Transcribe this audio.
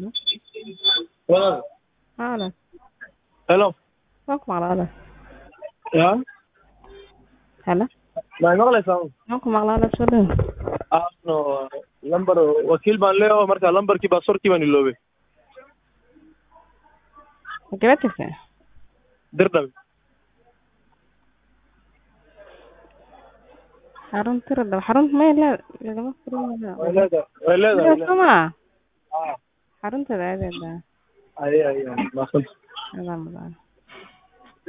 Walaal. Halo, Hello. waan ku maqlaa walaal. Ya. Halo, Ma maqlaysaa? waan ku maqlaa walaal, soo dhawaad. Ano lambar wakiil baan leeyahay marka lambarkii baasaboorkii baan iloobay. Xagee tagtay? Dirdhab. Xarunta Dirdhab. Xarunta ma lagama furin Way leedahay. Soma. Ah. Xarunta adeeda. Ay. Ma Nidaam badan.